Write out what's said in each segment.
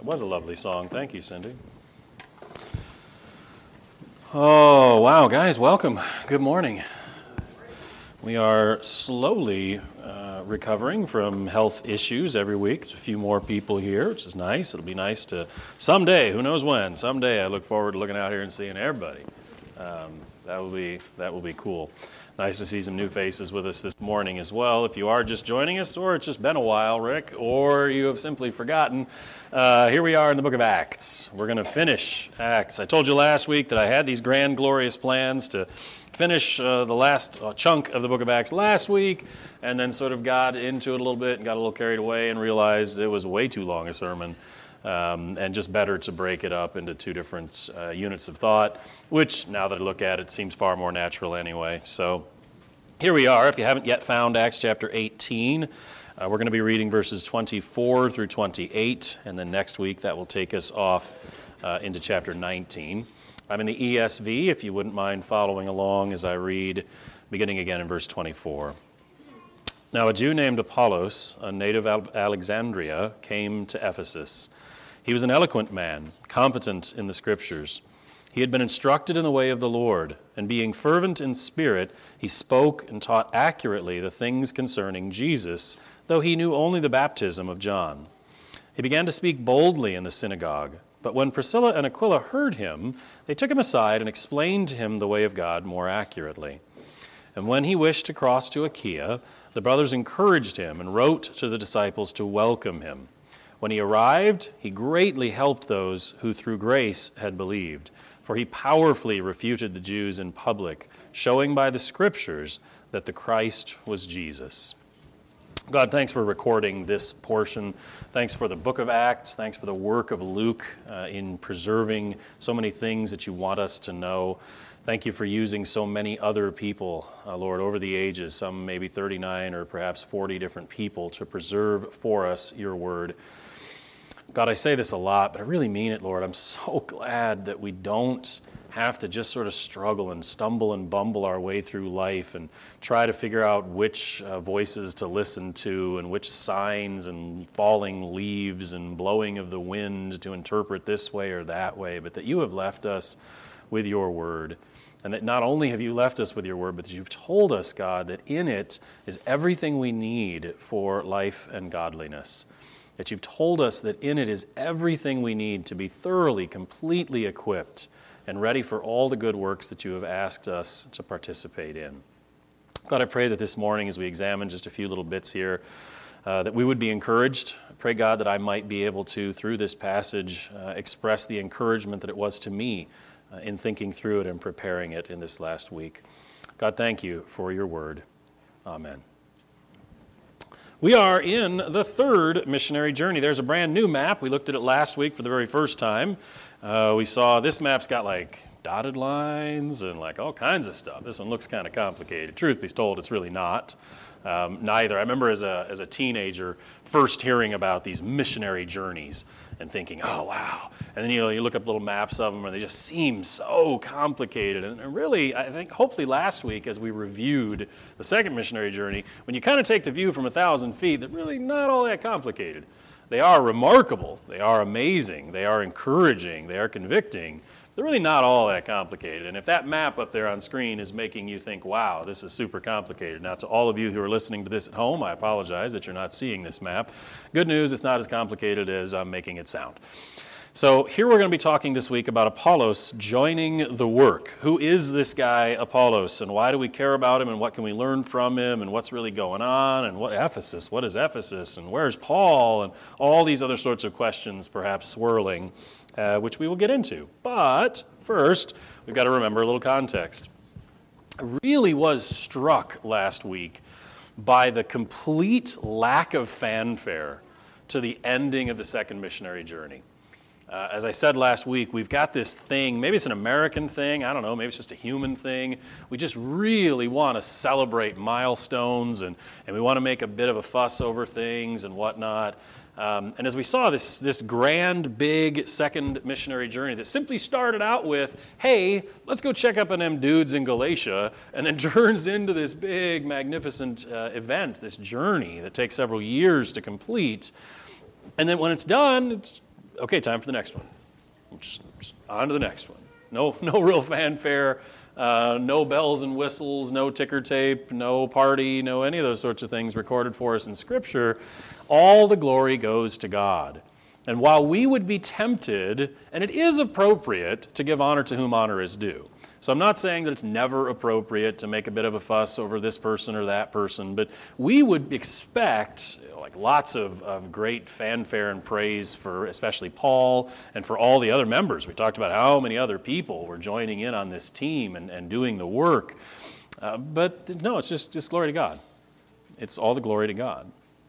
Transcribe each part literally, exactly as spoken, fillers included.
That was a lovely song. Thank you, Cindy. Oh, wow, guys, welcome. Good morning. We are slowly uh, recovering from health issues every week. There's a few more people here, which is nice. It'll be nice to someday, who knows when, someday I look forward to looking out here and seeing everybody. Um, that will be that will be cool. Nice to see some new faces with us this morning as well. If you are just joining us, or it's just been a while, Rick, or you have simply forgotten, uh, here we are in the book of Acts. We're going to finish Acts. I told you last week that I had these grand, glorious plans to finish uh, the last uh, chunk of the book of Acts last week, and then sort of got into it a little bit and got a little carried away and realized it was way too long a sermon. Um, and just better to break it up into two different uh, units of thought, which, now that I look at it, seems far more natural anyway. So here we are. If you haven't yet found Acts chapter eighteen, uh, we're going to be reading verses twenty-four through twenty-eight, and then next week that will take us off uh, into chapter nineteen. I'm in the E S V, if you wouldn't mind following along as I read, beginning again in verse twenty-four. Now a Jew named Apollos, a native of Alexandria, came to Ephesus. He was an eloquent man, competent in the Scriptures. He had been instructed in the way of the Lord, and being fervent in spirit, he spoke and taught accurately the things concerning Jesus, though he knew only the baptism of John. He began to speak boldly in the synagogue, but when Priscilla and Aquila heard him, they took him aside and explained to him the way of God more accurately. And when he wished to cross to Achaia, the brothers encouraged him and wrote to the disciples to welcome him. When he arrived, he greatly helped those who through grace had believed, for he powerfully refuted the Jews in public, showing by the Scriptures that the Christ was Jesus. God, thanks for recording this portion. Thanks for the book of Acts. Thanks for the work of Luke uh, in preserving so many things that you want us to know. Thank you for using so many other people, uh, Lord, over the ages, some maybe thirty-nine or perhaps forty different people, to preserve for us your word. God, I say this a lot, but I really mean it, Lord. I'm so glad that we don't have to just sort of struggle and stumble and bumble our way through life and try to figure out which uh, voices to listen to and which signs and falling leaves and blowing of the wind to interpret this way or that way, but that you have left us with your word. And that not only have you left us with your word, but that you've told us, God, that in it is everything we need for life and godliness. That you've told us that in it is everything we need to be thoroughly, completely equipped and ready for all the good works that you have asked us to participate in. God, I pray that this morning as we examine just a few little bits here, uh, that we would be encouraged. I pray, God, that I might be able to, through this passage, uh, express the encouragement that it was to me uh, in thinking through it and preparing it in this last week. God, thank you for your word. Amen. We are in the third missionary journey. There's a brand new map. We looked at it last week for the very first time. Uh, we saw this map's got like dotted lines and like all kinds of stuff. This one looks kind of complicated. Truth be told, it's really not. Um, neither. I remember as a as a teenager first hearing about these missionary journeys and thinking, oh, wow. And then you know you look up little maps of them and they just seem so complicated. And really, I think hopefully last week as we reviewed the second missionary journey, when you kind of take the view from a thousand feet, they're really not all that complicated. They are remarkable. They are amazing. They are encouraging. They are convicting. They're really not all that complicated. And if that map up there on screen is making you think, wow, this is super complicated. Now, to all of you who are listening to this at home, I apologize that you're not seeing this map. Good news, it's not as complicated as I'm making it sound. So here we're going to be talking this week about Apollos joining the work. Who is this guy Apollos, and why do we care about him, and what can we learn from him, and what's really going on, and what Ephesus, what is Ephesus, and where's Paul, and all these other sorts of questions perhaps swirling, uh, which we will get into. But first, we've got to remember a little context. I really was struck last week by the complete lack of fanfare to the ending of the second missionary journey. Uh, as I said last week, we've got this thing, maybe it's an American thing, I don't know, maybe it's just a human thing. We just really want to celebrate milestones, and, and we want to make a bit of a fuss over things and whatnot. Um, and as we saw this, this grand, big second missionary journey that simply started out with, hey, let's go check up on them dudes in Galatia, and then turns into this big, magnificent uh, event, this journey that takes several years to complete. And then when it's done, it's okay, time for the next one. Just, just on to the next one. No, no real fanfare, uh, no bells and whistles, no ticker tape, no party, no any of those sorts of things recorded for us in Scripture. All the glory goes to God. And while we would be tempted, and it is appropriate to give honor to whom honor is due. So I'm not saying that it's never appropriate to make a bit of a fuss over this person or that person, but we would expect you know, like lots of, of great fanfare and praise for especially Paul and for all the other members. We talked about how many other people were joining in on this team and, and doing the work. Uh, but no, it's just, just glory to God. It's all the glory to God.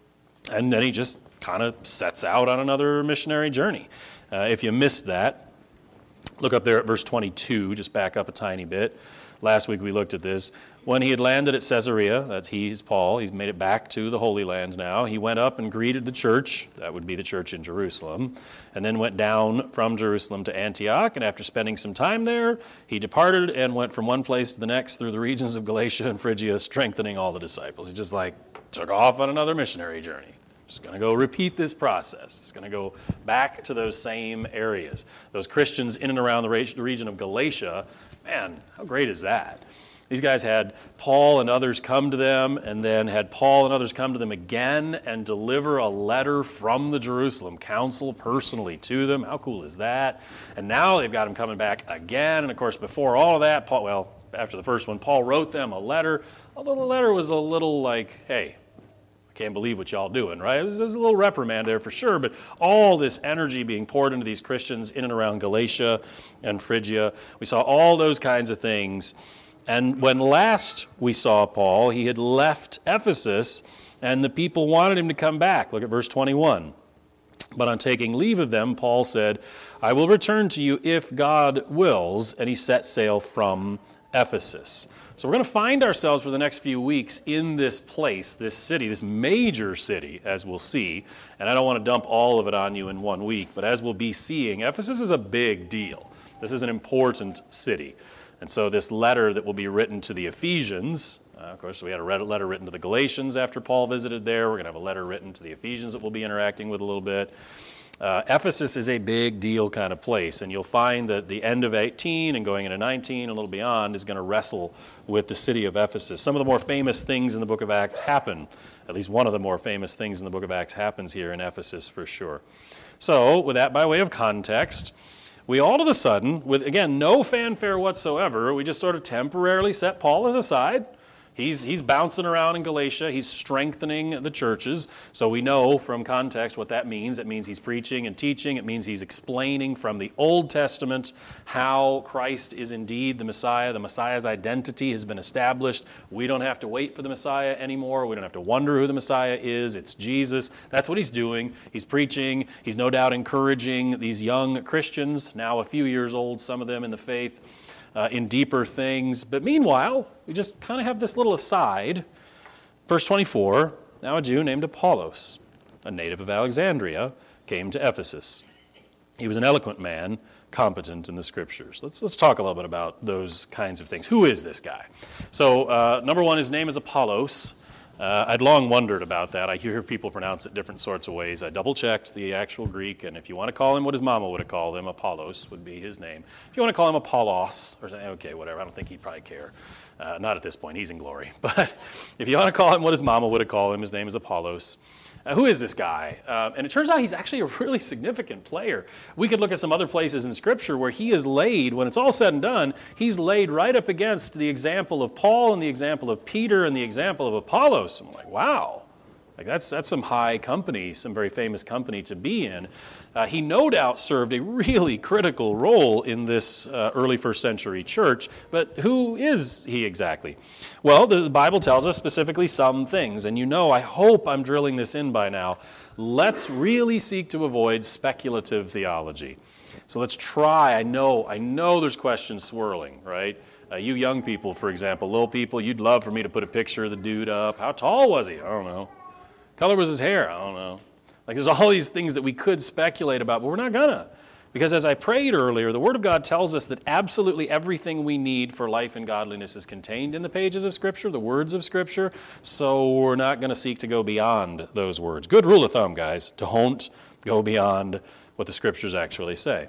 And then he just kind of sets out on another missionary journey. Uh, if you missed that, look up there at verse twenty-two, just back up a tiny bit. Last week we looked at this. When he had landed at Caesarea, that's he, he's Paul, he's made it back to the Holy Land now, he went up and greeted the church, that would be the church in Jerusalem, and then went down from Jerusalem to Antioch, and after spending some time there, he departed and went from one place to the next through the regions of Galatia and Phrygia, strengthening all the disciples. He just like took off on another missionary journey. Just going to go repeat this process. Just going to go back to those same areas. Those Christians in and around the region of Galatia, man, how great is that? These guys had Paul and others come to them, and then had Paul and others come to them again and deliver a letter from the Jerusalem council personally to them. How cool is that? And now they've got them coming back again. And of course, before all of that, Paul, well, after the first one, Paul wrote them a letter, although the letter was a little like, hey, can't believe what y'all doing, right? It was, it was a little reprimand there for sure, but all this energy being poured into these Christians in and around Galatia and Phrygia. We saw all those kinds of things. And when last we saw Paul, he had left Ephesus, and the people wanted him to come back. Look at verse twenty-one. But on taking leave of them, Paul said, I will return to you if God wills, and he set sail from Ephesus. So we're going to find ourselves for the next few weeks in this place, this city, this major city, as we'll see. And I don't want to dump all of it on you in one week, but as we'll be seeing, Ephesus is a big deal. This is an important city. And so this letter that will be written to the Ephesians, uh, of course, we had a letter written to the Galatians after Paul visited there. We're going to have a letter written to the Ephesians that we'll be interacting with a little bit. Uh, Ephesus is a big deal kind of place, and you'll find that the end of eighteen and going into nineteen, a little beyond, is going to wrestle with the city of Ephesus. Some of the more famous things in the book of Acts happen. At least one of the more famous things in the book of Acts happens here in Ephesus for sure. So, with that by way of context, we all of a sudden, with, again, no fanfare whatsoever, we just sort of temporarily set Paul aside. He's, he's bouncing around in Galatia. He's strengthening the churches. So we know from context what that means. It means he's preaching and teaching. It means he's explaining from the Old Testament how Christ is indeed the Messiah. The Messiah's identity has been established. We don't have to wait for the Messiah anymore. We don't have to wonder who the Messiah is. It's Jesus. That's what he's doing. He's preaching. He's no doubt encouraging these young Christians, now a few years old, some of them in the faith, Uh, in deeper things. But meanwhile, we just kind of have this little aside. Verse twenty-four, now a Jew named Apollos, a native of Alexandria, came to Ephesus. He was an eloquent man, competent in the Scriptures. Let's let's talk a little bit about those kinds of things. Who is this guy? So uh, number one, his name is Apollos. Uh, I'd long wondered about that. I hear people pronounce it different sorts of ways. I double-checked the actual Greek, and if you want to call him what his mama would have called him, Apollos would be his name. If you want to call him Apollos, or okay, whatever, I don't think he'd probably care. Uh, not at this point, he's in glory. But if you want to call him what his mama would have called him, his name is Apollos. Uh, who is this guy? Uh, and it turns out he's actually a really significant player. We could look at some other places in Scripture where he is laid, when it's all said and done, he's laid right up against the example of Paul and the example of Peter and the example of Apollos. I'm like, wow. Like that's that's some high company, some very famous company to be in. Uh, he no doubt served a really critical role in this uh, early first century church, but who is he exactly? Well, the Bible tells us specifically some things, and you know, I hope I'm drilling this in by now. Let's really seek to avoid speculative theology. So let's try, I know, I know there's questions swirling, right? Uh, you young people, for example, little people, you'd love for me to put a picture of the dude up. How tall was he? I don't know. Color was his hair? I don't know. Like there's all these things that we could speculate about, but we're not gonna. Because as I prayed earlier, the Word of God tells us that absolutely everything we need for life and godliness is contained in the pages of Scripture, the words of Scripture, so we're not going to seek to go beyond those words. Good rule of thumb, guys. Don't go beyond what the scriptures actually say.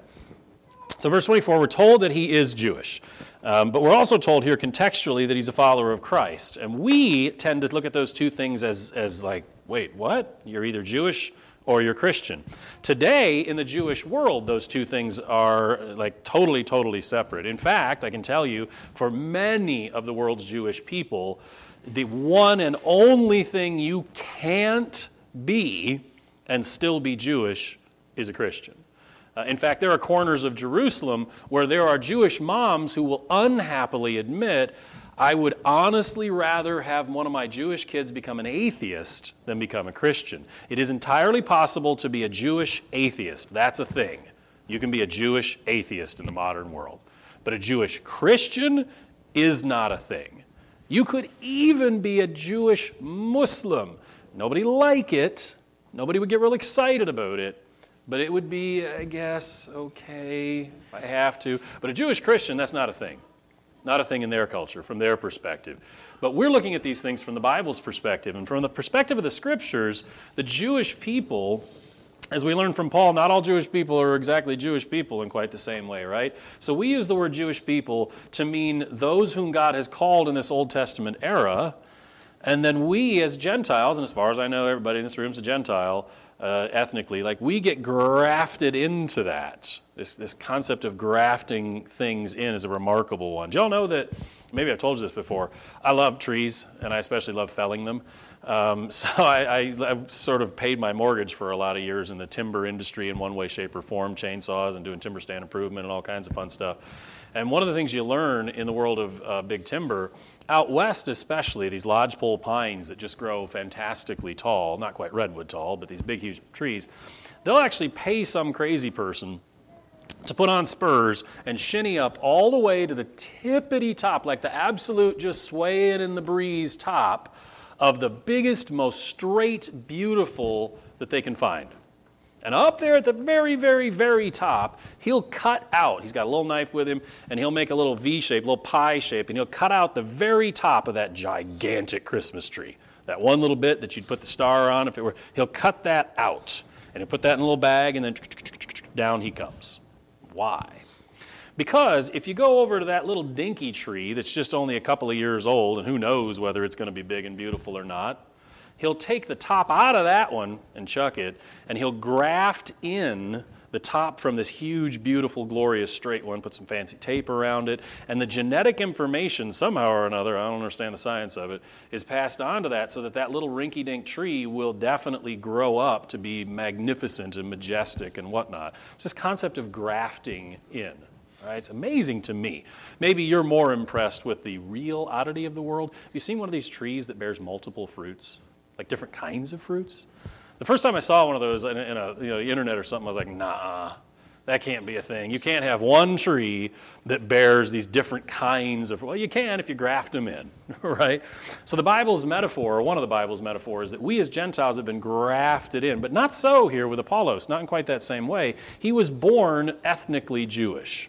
So verse twenty-four, we're told that he is Jewish. Um, but we're also told here contextually that he's a follower of Christ. And we tend to look at those two things as, as like, wait, what? You're either Jewish or you're Christian. Today, in the Jewish world, those two things are like totally, totally separate. In fact, I can tell you, for many of the world's Jewish people, the one and only thing you can't be and still be Jewish is a Christian. Uh, in fact, there are corners of Jerusalem where there are Jewish moms who will unhappily admit, I would honestly rather have one of my Jewish kids become an atheist than become a Christian. It is entirely possible to be a Jewish atheist. That's a thing. You can be a Jewish atheist in the modern world. But a Jewish Christian is not a thing. You could even be a Jewish Muslim. Nobody like it. Nobody would get real excited about it. But it would be, I guess, okay if I have to. But a Jewish Christian, that's not a thing. Not a thing in their culture, from their perspective. But we're looking at these things from the Bible's perspective. And from the perspective of the Scriptures, the Jewish people, as we learn from Paul, not all Jewish people are exactly Jewish people in quite the same way, right? So we use the word Jewish people to mean those whom God has called in this Old Testament era. And then we as Gentiles, and as far as I know, everybody in this room is a Gentile, Uh, ethnically, like we get grafted into that. This this concept of grafting things in is a remarkable one. Do y'all know that, maybe I've told you this before, I love trees, and I especially love felling them. Um, so I, I, I've sort of paid my mortgage for a lot of years in the timber industry in one way, shape, or form, chainsaws and doing timber stand improvement and all kinds of fun stuff. And one of the things you learn in the world of uh, big timber, out west especially, these lodgepole pines that just grow fantastically tall, not quite redwood tall, but these big, huge trees, they'll actually pay some crazy person to put on spurs and shinny up all the way to the tippity top, like the absolute just swaying in the breeze top of the biggest, most straight, beautiful that they can find. And up there at the very, very, very top, he'll cut out, he's got a little knife with him, and he'll make a little V shape, a little pie shape, and he'll cut out the very top of that gigantic Christmas tree. That one little bit that you'd put the star on, if it were, he'll cut that out. And he'll put that in a little bag, and then down he comes. Why? Because if you go over to that little dinky tree that's just only a couple of years old, and who knows whether it's going to be big and beautiful or not, he'll take the top out of that one and chuck it, and he'll graft in the top from this huge, beautiful, glorious, straight one, put some fancy tape around it, and the genetic information, somehow or another, I don't understand the science of it, is passed on to that so that that little rinky-dink tree will definitely grow up to be magnificent and majestic and whatnot. It's this concept of grafting in. Right? It's amazing to me. Maybe you're more impressed with the real oddity of the world. Have you seen one of these trees that bears multiple fruits? Like different kinds of fruits? The first time I saw one of those in a, in a you know, internet or something, I was like, nah, that can't be a thing. You can't have one tree that bears these different kinds of, well, you can if you graft them in, right? So the Bible's metaphor, or one of the Bible's metaphors, is that we as Gentiles have been grafted in, but not so here with Apollos, not in quite that same way. He was born ethnically Jewish.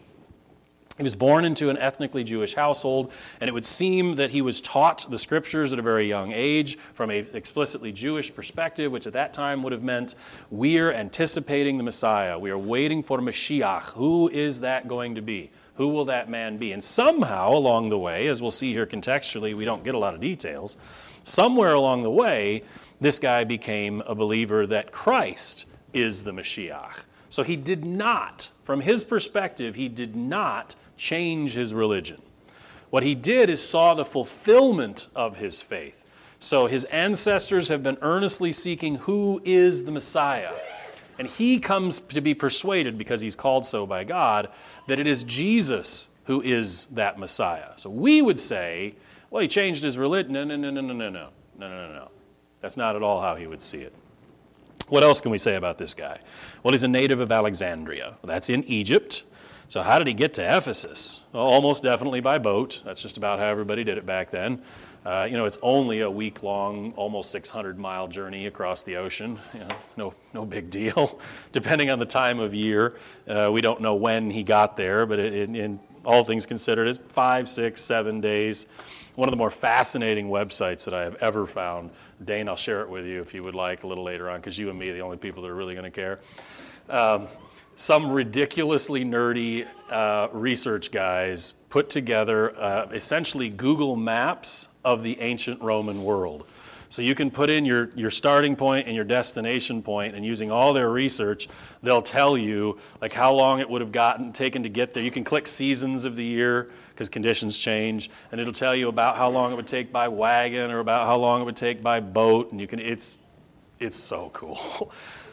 He was born into an ethnically Jewish household, and it would seem that he was taught the scriptures at a very young age from an explicitly Jewish perspective, which at that time would have meant we're anticipating the Messiah. We are waiting for Mashiach. Who is that going to be? Who will that man be? And somehow along the way, as we'll see here contextually, we don't get a lot of details, somewhere along the way, this guy became a believer that Christ is the Mashiach. So he did not, from his perspective, he did not change his religion. What he did is saw the fulfillment of his faith. So his ancestors have been earnestly seeking who is the Messiah. And he comes to be persuaded, because he's called so by God, that it is Jesus who is that Messiah. So we would say, well, he changed his religion. No, no, no, no, no, no, no, no, no, no. That's not at all how he would see it. What else can we say about this guy? Well, he's a native of Alexandria. That's in Egypt. So how did he get to Ephesus? Well, almost definitely by boat. That's just about how everybody did it back then. Uh, you know, it's only a week-long, almost six hundred mile journey across the ocean. You know, no, no big deal. Depending on the time of year, uh, we don't know when he got there, but it, it, in all things considered, it's five, six, seven days. One of the more fascinating websites that I have ever found. Dane, I'll share it with you if you would like a little later on, because you and me are the only people that are really going to care. Um, some ridiculously nerdy uh, research guys put together uh, essentially Google Maps of the ancient Roman world. So you can put in your, your starting point and your destination point, and using all their research, they'll tell you like how long it would have gotten taken to get there. You can click seasons of the year because conditions change, and it'll tell you about how long it would take by wagon or about how long it would take by boat, and you can it's it's so cool.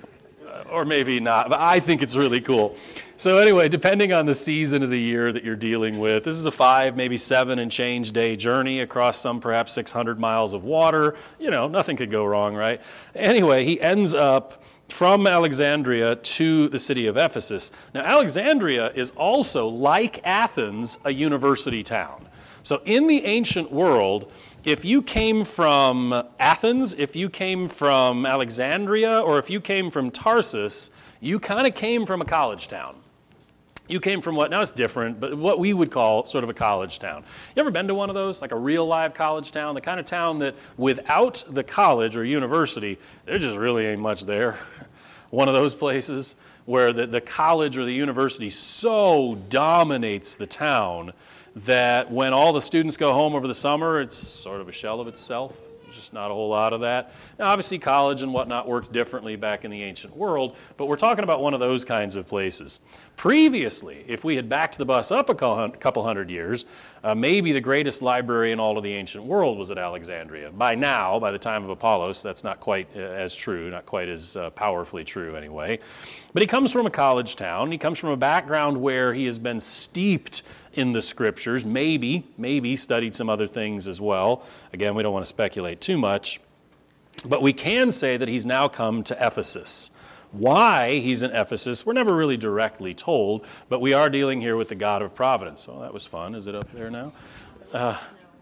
Or maybe not, but I think it's really cool. So anyway, depending on the season of the year that you're dealing with, this is a five, maybe seven and change day journey across some perhaps six hundred miles of water. You know, nothing could go wrong, right? Anyway, he ends up from Alexandria to the city of Ephesus. Now, Alexandria is also, like Athens, a university town. So in the ancient world, if you came from Athens, if you came from Alexandria, or if you came from Tarsus, you kind of came from a college town. You came from what, now it's different, but what we would call sort of a college town. You ever been to one of those, like a real live college town? The kind of town that without the college or university, there just really ain't much there. One of those places where the, the college or the university so dominates the town that when all the students go home over the summer, it's sort of a shell of itself. There's just not a whole lot of that. Now, obviously, college and whatnot worked differently back in the ancient world, but we're talking about one of those kinds of places. Previously, if we had backed the bus up a couple hundred years, uh, maybe the greatest library in all of the ancient world was at Alexandria. By now, by the time of Apollos, that's not quite uh, as true, not quite as uh, powerfully true anyway. But he comes from a college town. He comes from a background where he has been steeped in the scriptures, maybe, maybe studied some other things as well. Again, we don't want to speculate too much. But we can say that he's now come to Ephesus. Why he's in Ephesus, we're never really directly told, but we are dealing here with the God of Providence. Well, that was fun. Is it up there now? Uh,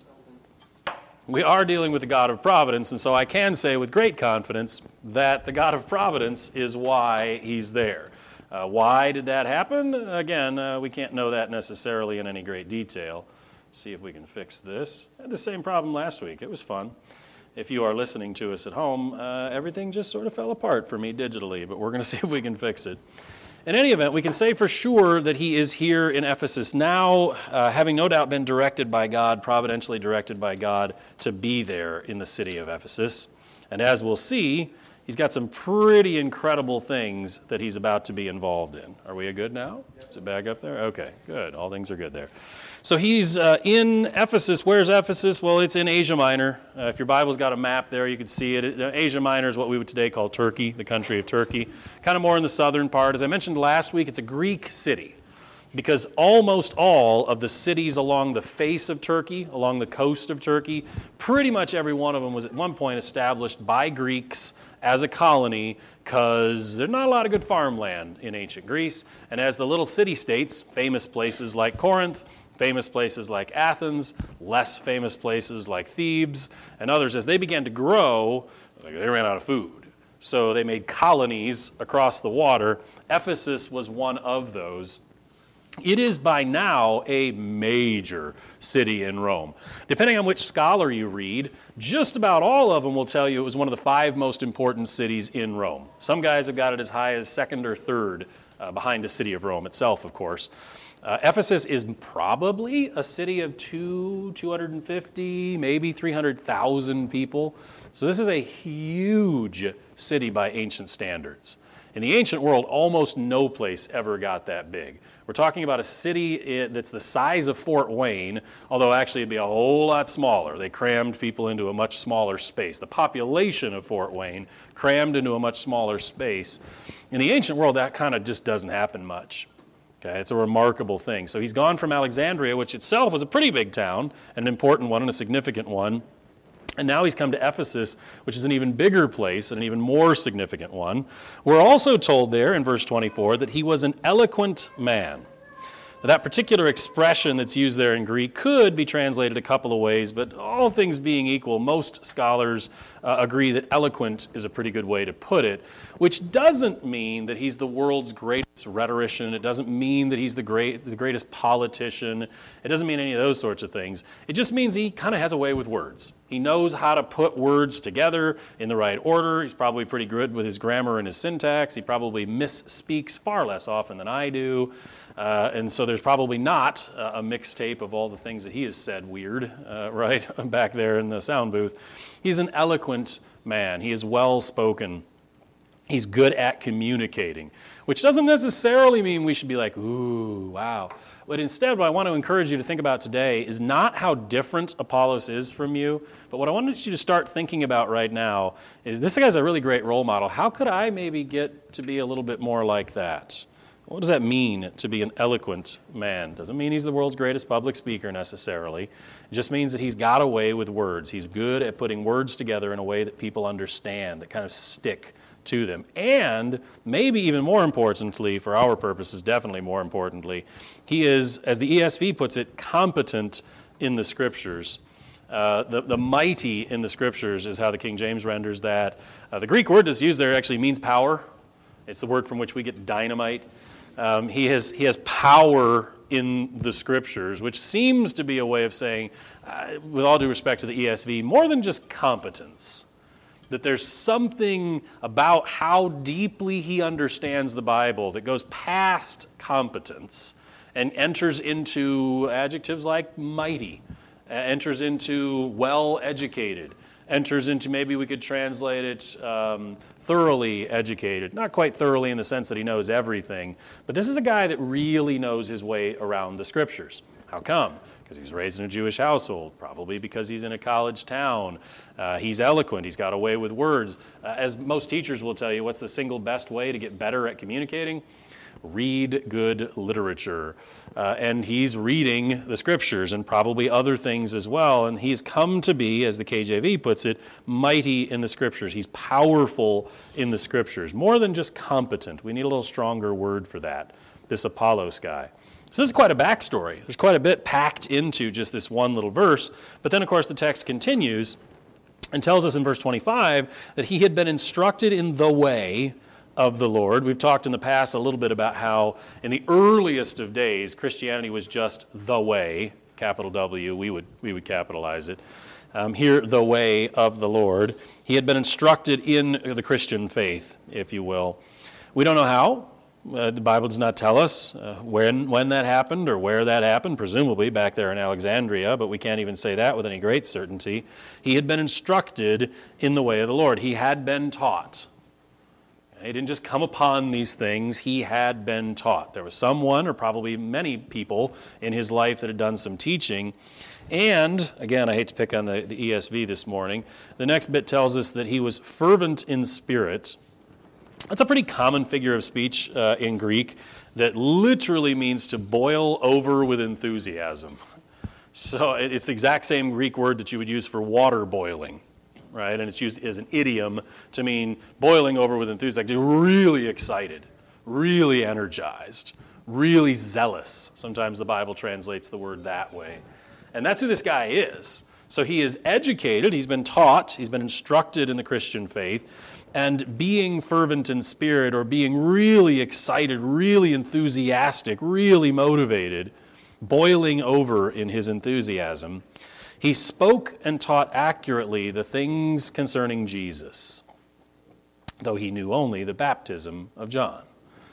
we are dealing with the God of Providence, and so I can say with great confidence that the God of Providence is why he's there. Uh, why did that happen? Again, uh, we can't know that necessarily in any great detail. See if we can fix this. I had the same problem last week. It was fun. If you are listening to us at home, uh, everything just sort of fell apart for me digitally, but we're going to see if we can fix it. In any event, we can say for sure that he is here in Ephesus now, uh, having no doubt been directed by God, providentially directed by God, to be there in the city of Ephesus. And as we'll see, he's got some pretty incredible things that he's about to be involved in. Are we good now? Is it back up there? Okay, good. All things are good there. So he's uh, in Ephesus. Where's Ephesus? Well, it's in Asia Minor. Uh, if your Bible's got a map there, you can see it. Uh, Asia Minor is what we would today call Turkey, the country of Turkey. Kind of more in the southern part. As I mentioned last week, it's a Greek city, because almost all of the cities along the face of Turkey, along the coast of Turkey, pretty much every one of them was at one point established by Greeks as a colony, because there's not a lot of good farmland in ancient Greece. And as the little city-states, famous places like Corinth, famous places like Athens, less famous places like Thebes, and others, as they began to grow, they ran out of food. So they made colonies across the water. Ephesus was one of those. It is by now a major city in Rome. Depending on which scholar you read, just about all of them will tell you it was one of the five most important cities in Rome. Some guys have got it as high as second or third, uh, behind the city of Rome itself, of course. Uh, Ephesus is probably a city of two, two hundred fifty, maybe three hundred thousand people. So this is a huge city by ancient standards. In the ancient world, almost no place ever got that big. We're talking about a city that's the size of Fort Wayne, although actually it'd be a whole lot smaller. They crammed people into a much smaller space. The population of Fort Wayne crammed into a much smaller space. In the ancient world, that kind of just doesn't happen much. Okay, it's a remarkable thing. So he's gone from Alexandria, which itself was a pretty big town, an important one and a significant one. And now he's come to Ephesus, which is an even bigger place and an even more significant one. We're also told there in verse twenty-four that he was an eloquent man. Now, that particular expression that's used there in Greek could be translated a couple of ways, but all things being equal, most scholars uh, agree that eloquent is a pretty good way to put it, which doesn't mean that he's the world's greatest rhetorician. It doesn't mean that he's the great, the greatest politician. It doesn't mean any of those sorts of things. It just means he kind of has a way with words. He knows how to put words together in the right order. He's probably pretty good with his grammar and his syntax. He probably misspeaks far less often than I do. Uh, and so there's probably not uh, a mixtape of all the things that he has said weird, uh, right, back there in the sound booth. He's an eloquent man. He is well-spoken. He's good at communicating, which doesn't necessarily mean we should be like, ooh, wow. But instead, what I want to encourage you to think about today is not how different Apollos is from you, but what I want you to start thinking about right now is this guy's a really great role model. How could I maybe get to be a little bit more like that? What does that mean to be an eloquent man? Doesn't mean he's the world's greatest public speaker necessarily. It just means that he's got a way with words. He's good at putting words together in a way that people understand, that kind of stick to them. And maybe even more importantly, for our purposes, definitely more importantly, he is, as the E S V puts it, competent in the Scriptures. Uh, the, the mighty in the Scriptures is how the King James renders that. Uh, the Greek word that's used there actually means power. It's the word from which we get dynamite. Um, he has he has power in the Scriptures, which seems to be a way of saying, uh, with all due respect to the E S V, more than just competence. That there's something about how deeply he understands the Bible that goes past competence and enters into adjectives like mighty, uh, enters into well-educated, enters into, maybe we could translate it, um, thoroughly educated. Not quite thoroughly in the sense that he knows everything, but this is a guy that really knows his way around the Scriptures. How come? Because he's raised in a Jewish household, probably because he's in a college town. Uh, he's eloquent, he's got a way with words. Uh, as most teachers will tell you, what's the single best way to get better at communicating? Read good literature. Uh, and he's reading the Scriptures and probably other things as well. And he's come to be, as the K J V puts it, mighty in the Scriptures. He's powerful in the Scriptures. More than just competent. We need a little stronger word for that, this Apollos guy. So this is quite a backstory. There's quite a bit packed into just this one little verse. But then, of course, the text continues and tells us in verse twenty-five that he had been instructed in the way of the Lord. We've talked in the past a little bit about how in the earliest of days, Christianity was just the way, capital W, we would we would capitalize it. Um, here, the way of the Lord. He had been instructed in the Christian faith, if you will. We don't know how. Uh, the Bible does not tell us uh, when when that happened or where that happened, presumably back there in Alexandria, but we can't even say that with any great certainty. He had been instructed in the way of the Lord. He had been taught. He didn't just come upon these things, he had been taught. There was someone, or probably many people, in his life that had done some teaching. And, again, I hate to pick on the, the E S V this morning, the next bit tells us that he was fervent in spirit. That's a pretty common figure of speech uh, in Greek that literally means to boil over with enthusiasm. So it's the exact same Greek word that you would use for water boiling, right? And it's used as an idiom to mean boiling over with enthusiasm, really excited, really energized, really zealous. Sometimes the Bible translates the word that way. And that's who this guy is. So he is educated, he's been taught, he's been instructed in the Christian faith, and being fervent in spirit or being really excited, really enthusiastic, really motivated, boiling over in his enthusiasm, he spoke and taught accurately the things concerning Jesus, though he knew only the baptism of John.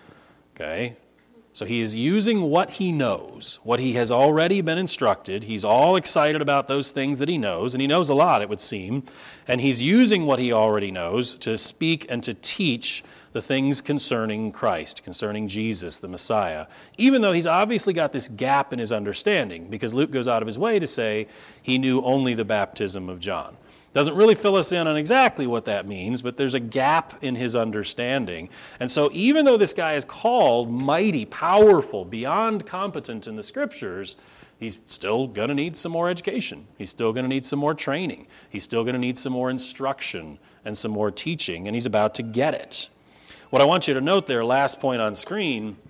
Okay? So he is using what he knows, what he has already been instructed. He's all excited about those things that he knows, and he knows a lot, it would seem. And he's using what he already knows to speak and to teach the things concerning Christ, concerning Jesus, the Messiah, even though he's obviously got this gap in his understanding, because Luke goes out of his way to say he knew only the baptism of John. Doesn't really fill us in on exactly what that means, but there's a gap in his understanding. And so even though this guy is called mighty, powerful, beyond competent in the Scriptures, he's still going to need some more education. He's still going to need some more training. He's still going to need some more instruction and some more teaching, and he's about to get it. What I want you to note there, last point on screen,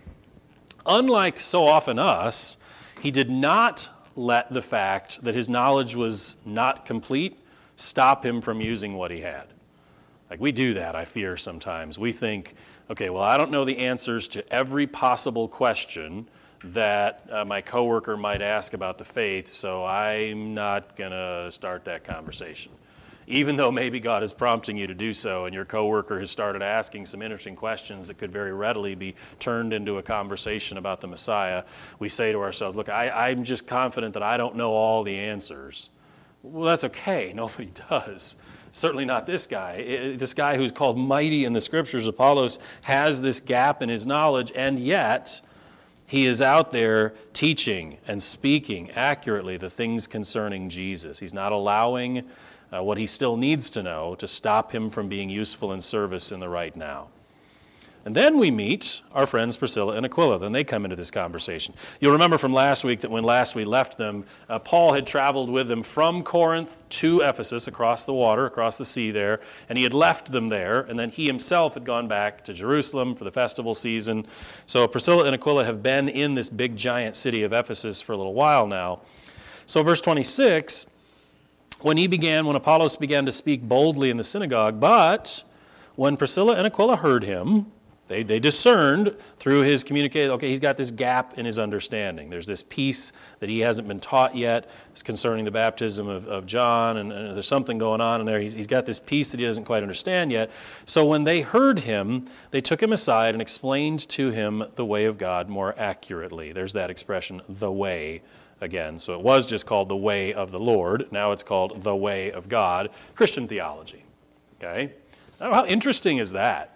unlike so often us, he did not let the fact that his knowledge was not complete stop him from using what he had. Like we do that, I fear sometimes. We think, okay, well, I don't know the answers to every possible question that uh, my coworker might ask about the faith, so I'm not going to start that conversation. Even though maybe God is prompting you to do so and your coworker has started asking some interesting questions that could very readily be turned into a conversation about the Messiah, we say to ourselves, look, I, I'm just confident that I don't know all the answers. Well, that's okay. Nobody does. Certainly not this guy. It, this guy who's called mighty in the Scriptures, Apollos, has this gap in his knowledge, and yet he is out there teaching and speaking accurately the things concerning Jesus. He's not allowing Uh, what he still needs to know to stop him from being useful in service in the right now. And then we meet our friends Priscilla and Aquila. Then they come into this conversation. You'll remember from last week that when last we left them, uh, Paul had traveled with them from Corinth to Ephesus, across the water, across the sea there, and he had left them there, and then he himself had gone back to Jerusalem for the festival season. So Priscilla and Aquila have been in this big giant city of Ephesus for a little while now. So verse twenty-six, when he began, when Apollos began to speak boldly in the synagogue, but when Priscilla and Aquila heard him, they, they discerned through his communication, okay, he's got this gap in his understanding. There's this piece that he hasn't been taught yet. It's concerning the baptism of, of John, and, and there's something going on in there. He's, he's got this piece that he doesn't quite understand yet. So when they heard him, they took him aside and explained to him the way of God more accurately. There's that expression, the way, again. So it was just called the way of the Lord. Now it's called the way of God, Christian theology. Okay? Now, how interesting is that?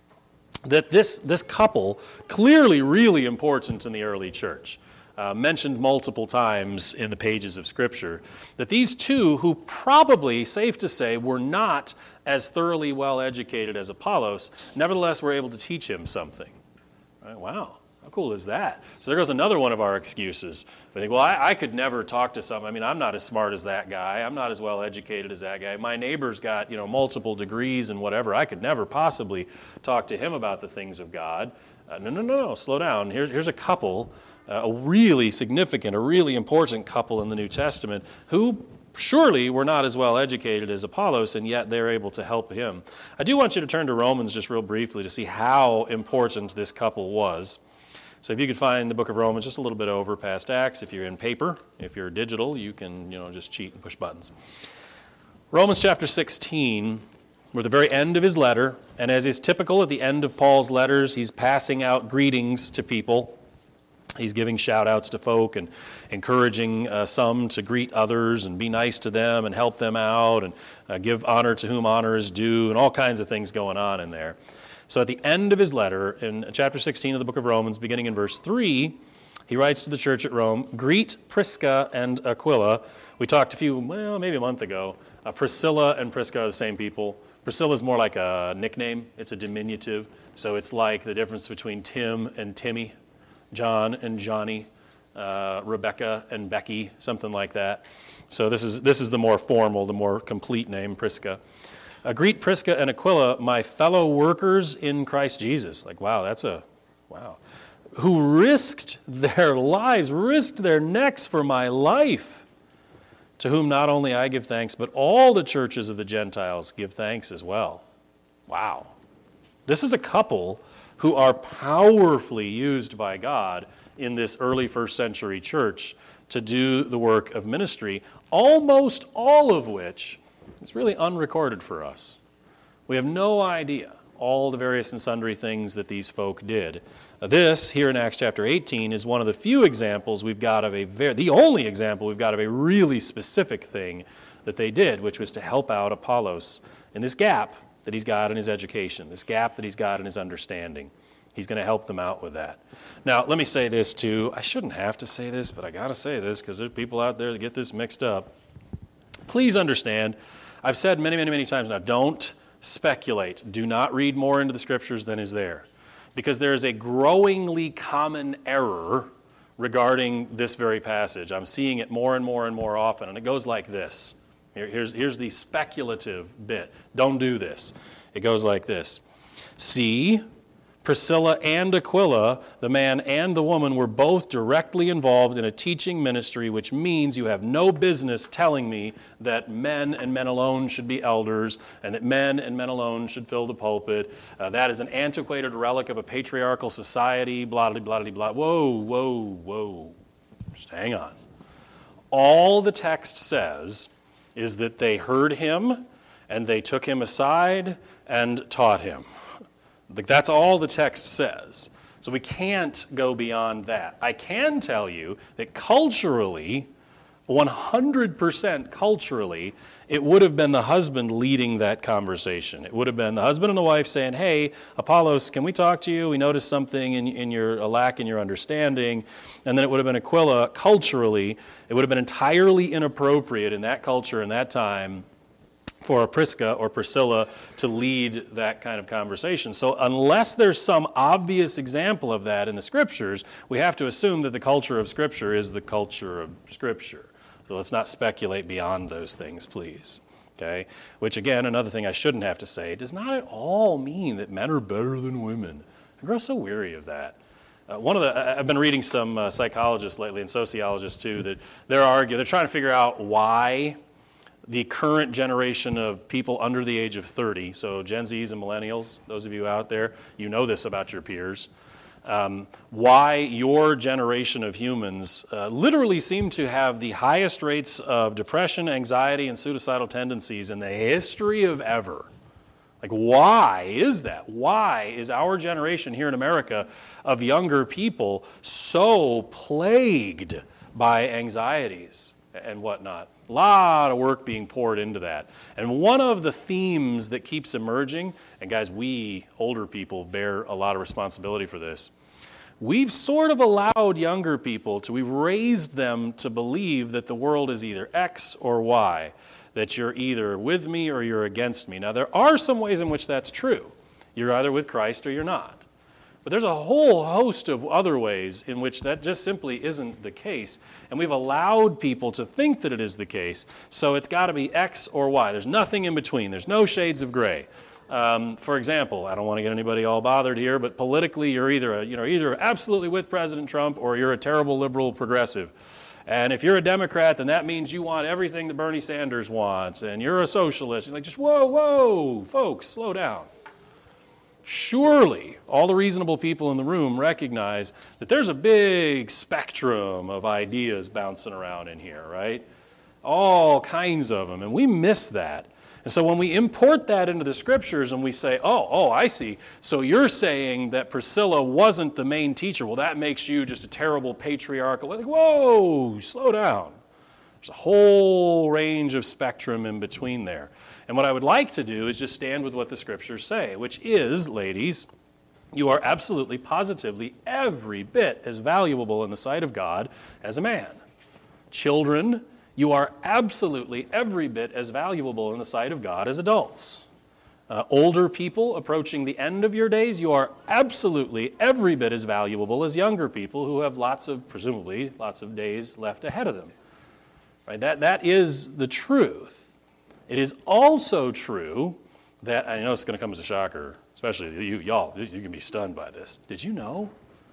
That this, this couple, clearly really important in the early church, uh, mentioned multiple times in the pages of Scripture, that these two, who probably, safe to say, were not as thoroughly well educated as Apollos, nevertheless were able to teach him something. Right? Wow. How cool is that? So there goes another one of our excuses. We think, well, I, I could never talk to someone. I mean, I'm not as smart as that guy. I'm not as well educated as that guy. My neighbor's got, you know, multiple degrees and whatever. I could never possibly talk to him about the things of God. Uh, no, no, no, no. Slow down. Here's, here's a couple, uh, a really significant, a really important couple in the New Testament who surely were not as well educated as Apollos, and yet they're able to help him. I do want you to turn to Romans just real briefly to see how important this couple was. So if you could find the book of Romans just a little bit over past Acts, if you're in paper, if you're digital, you can, you know, just cheat and push buttons. Romans chapter sixteen, we're at the very end of his letter, and as is typical at the end of Paul's letters, he's passing out greetings to people. He's giving shout-outs to folk and encouraging uh, some to greet others and be nice to them and help them out and uh, give honor to whom honor is due, and all kinds of things going on in there. So at the end of his letter, in chapter sixteen of the book of Romans, beginning in verse three, he writes to the church at Rome, "Greet Prisca and Aquila." We talked a few, well, maybe a month ago. Uh, Priscilla and Prisca are the same people. Priscilla is more like a nickname. It's a diminutive. So it's like the difference between Tim and Timmy, John and Johnny, uh, Rebecca and Becky, something like that. So this is this is the more formal, the more complete name, Prisca. Uh, greet Prisca and Aquila, my fellow workers in Christ Jesus. Like, wow, that's a, wow. Who risked their lives, risked their necks for my life, to whom not only I give thanks, but all the churches of the Gentiles give thanks as well. Wow. This is a couple who are powerfully used by God in this early first century church to do the work of ministry, almost all of which is really unrecorded for us. We have no idea all the various and sundry things that these folk did. This, here in Acts chapter eighteen, is one of the few examples we've got of a very, the only example we've got of a really specific thing that they did, which was to help out Apollos in this gap that he's got in his education, this gap that he's got in his understanding. He's going to help them out with that. Now, let me say this too. I shouldn't have to say this, but I got to say this because there's people out there that get this mixed up. Please understand, I've said many, many, many times now, don't speculate. Do not read more into the Scriptures than is there. Because there is a growingly common error regarding this very passage. I'm seeing it more and more and more often, and it goes like this. Here, here's, here's the speculative bit. Don't do this. It goes like this. See, Priscilla and Aquila, the man and the woman, were both directly involved in a teaching ministry, which means you have no business telling me that men and men alone should be elders and that men and men alone should fill the pulpit. Uh, that is an antiquated relic of a patriarchal society, blah, blah, blah, blah. Whoa, whoa, whoa. Just hang on. All the text says is that they heard him and they took him aside and taught him. Like, that's all the text says. So we can't go beyond that. I can tell you that culturally, one hundred percent culturally, it would have been the husband leading that conversation. It would have been the husband and the wife saying, hey, Apollos, can we talk to you? We noticed something in, in your, a lack in your understanding. And then it would have been Aquila, culturally, it would have been entirely inappropriate in that culture, in that time, for a Prisca or Priscilla to lead that kind of conversation. So unless there's some obvious example of that in the Scriptures, we have to assume that the culture of Scripture is the culture of Scripture. So let's not speculate beyond those things, please. Okay? Which, again, another thing I shouldn't have to say, does not at all mean that men are better than women. I grow so weary of that. Uh, one of the, I've been reading some uh, psychologists lately, and sociologists too, that they're arguing, they're trying to figure out why the current generation of people under the age of thirty, so Gen Zs and millennials, those of you out there, you know this about your peers, um, why your generation of humans uh, literally seem to have the highest rates of depression, anxiety, and suicidal tendencies in the history of ever. Like, why is that? Why is our generation here in America of younger people so plagued by anxieties and whatnot? A lot of work being poured into that. And one of the themes that keeps emerging, and guys, we older people bear a lot of responsibility for this, we've sort of allowed younger people to, we've raised them to believe that the world is either X or Y, that you're either with me or you're against me. Now, there are some ways in which that's true. You're either with Christ or you're not. But there's a whole host of other ways in which that just simply isn't the case. And we've allowed people to think that it is the case. So it's got to be X or Y. There's nothing in between. There's no shades of gray. Um, for example, I don't want to get anybody all bothered here, but politically you're either, a, you know, either absolutely with President Trump or you're a terrible liberal progressive. And if you're a Democrat, then that means you want everything that Bernie Sanders wants. And you're a socialist. You're like, just whoa, whoa, folks, slow down. Surely, all the reasonable people in the room recognize that there's a big spectrum of ideas bouncing around in here, right? All kinds of them, and we miss that. And so when we import that into the Scriptures and we say, oh, oh, I see, so you're saying that Priscilla wasn't the main teacher. Well, that makes you just a terrible patriarchal. Like, whoa, slow down. There's a whole range of spectrum in between there. And what I would like to do is just stand with what the Scriptures say, which is, ladies, you are absolutely, positively, every bit as valuable in the sight of God as a man. Children, you are absolutely every bit as valuable in the sight of God as adults. Uh, older people approaching the end of your days, you are absolutely every bit as valuable as younger people who have lots of, presumably, lots of days left ahead of them. Right? That, that is the truth. It is also true that, I know it's going to come as a shocker, especially you, y'all, you can be stunned by this. Did you know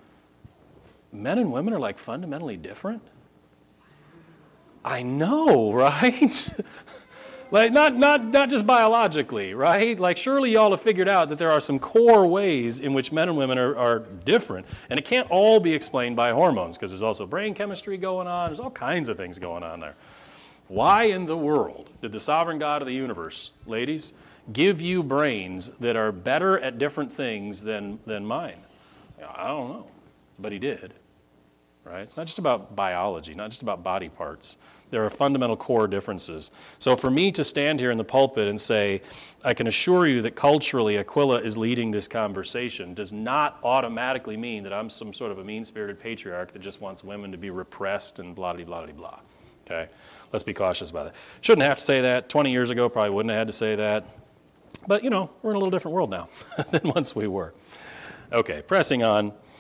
men and women are like fundamentally different? I know, right? Like, not, not, not just biologically, right? Like, surely y'all have figured out that there are some core ways in which men and women are, are different. And it can't all be explained by hormones, because there's also brain chemistry going on. There's all kinds of things going on there. Why in the world did the sovereign God of the universe, ladies, give you brains that are better at different things than, than mine? I don't know, but he did, right? It's not just about biology, not just about body parts. There are fundamental core differences. So for me to stand here in the pulpit and say, I can assure you that culturally Aquila is leading this conversation does not automatically mean that I'm some sort of a mean-spirited patriarch that just wants women to be repressed and blah-de-blah-de-blah, okay? Let's be cautious about that. Shouldn't have to say that. twenty years ago, probably wouldn't have had to say that. But, you know, we're in a little different world now than once we were. Okay, pressing on.